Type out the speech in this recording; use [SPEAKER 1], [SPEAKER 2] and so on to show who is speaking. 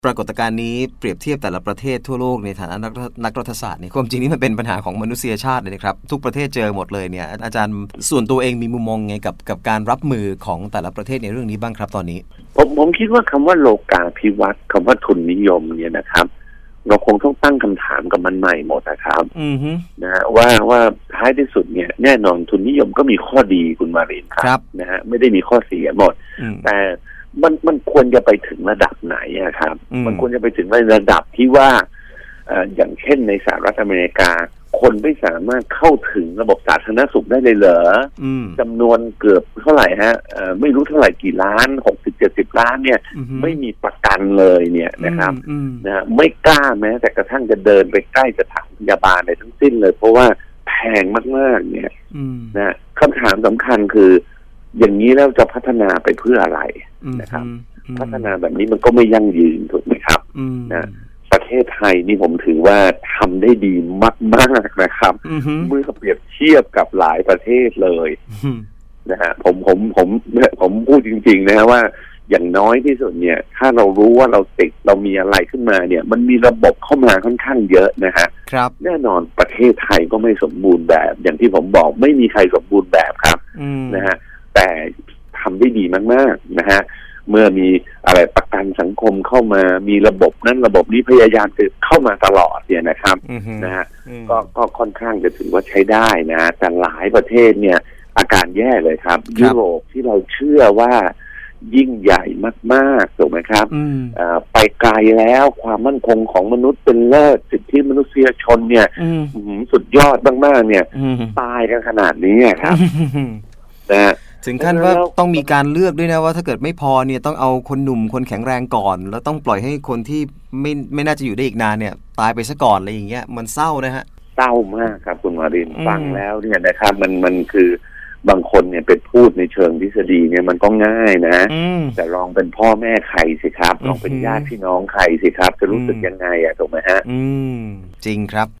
[SPEAKER 1] ปรากฏการณ์นี้เปรียบเทียบแต่ละประเทศทั่วโลกในฐานะนักรัฐศาสตร์เนี่ยความจริงนี่มันเป็นปัญหาของมนุษยชาติเลยนะครับทุกประเทศเจอหมดเลยเนี่ยอาจารย์ส่วนตัวเองมีมุมมองไงกับการรับมือของแต่ละประเทศในเรื่องนี้บ้างครับตอนนี้
[SPEAKER 2] ผมคิดว่าคำว่าโลกาภิวัตน์คำว่าทุนนิยมเนี่ยนะครับเราคงต้องตั้งคำถามกับมันใหม่หมดนะครับนะว่าท้ายที่สุดเนี่ยแน่นอนทุนนิยมก็มีข้อดีคุณมารินครับนะฮะไม่ได้มีข้อเสียหมดแต่มันควรจะไปถึงระดับไหนครับมันควรจะไปถึงระดับที่ว่าอย่างเช่นในสหรัฐอเมริกาคนไม่สามารถเข้าถึงระบบสาธารณสุขได้เลยเหรอจำนวนเกือบเท่าไหร่ฮะไม่รู้เท่าไหร่กี่ล้าน60-70 ล้านเนี่ยไม่มีประกันเลยเนี่ยนะครับนะไม่กล้าแม้แต่กระทั่งจะเดินไปใกล้สถานพยาบาลในทั้งสิ้นเลยเพราะว่าแพงมากๆเนี่ยนะคำถามสำคัญคืออย่างนี้แล้วจะพัฒนาไปเพื่ออะไรนะครับพัฒนาแบบนี้มันก็ไม่ยั่งยืนถูกไหมครับนะประเทศไทยนี่ผมถือว่าทำได้ดีมากๆนะครับเมื่อเปรียบเทียบกับหลายประเทศเลยนะฮะผมพูดจริงๆนะว่าอย่างน้อยที่สุดเนี่ยถ้าเรารู้ว่าเราติดเรามีอะไรขึ้นมาเนี่ยมันมีระบบเข้ามาค่อนข้างเยอะนะฮะแน่นอนประเทศไทยก็ไม่สมบูรณ์แบบอย่างที่ผมบอกไม่มีใครสมบูรณ์แบบครับนะฮะแต่ทำได้ดีมากๆนะฮะเมื่อมีอะไรประกันสังคมเข้ามามีระบบนั้นระบบนี้พยายามจะเข้ามาตลอดเนี่ยนะครับนะฮะก็ค่อนข้างจะถือว่าใช้ได้นะแต่หลายประเทศเนี่ยอาการแย่เลยครับยุโรปที่เราเชื่อว่ายิ่งใหญ่มากๆถูกไหมครับไปไกลแล้วความมั่นคงของมนุษย์เป็นเลิศสิทธิมนุษยชนเนี่ยสุดยอดมากๆเนี่ยตายกันขนาดนี้ครับนะ
[SPEAKER 1] ถึงขั้นว่าต้องมีการเลือกด้วยนะว่าถ้าเกิดไม่พอเนี่ยต้องเอาคนหนุ่มคนแข็งแรงก่อนแล้วต้องปล่อยให้คนที่ไม่น่าจะอยู่ได้อีกนานเนี่ยตายไปซะก่อนอะไรอย่างเงี้ยมันเศร้านะฮะ
[SPEAKER 2] เศร้ามากครับคุณมารินฟังแล้วเนี่ยนะครับมันคือบางคนเนี่ยเป็นพูดในเชิงทฤษฎีเนี่ยมันก็ง่ายนะแต่ลองเป็นพ่อแม่ใครสิครับลองเป็นญาติพี่น้องใครสิครับจะรู้สึกยังไงถูกไหมฮะ
[SPEAKER 1] จริงครับ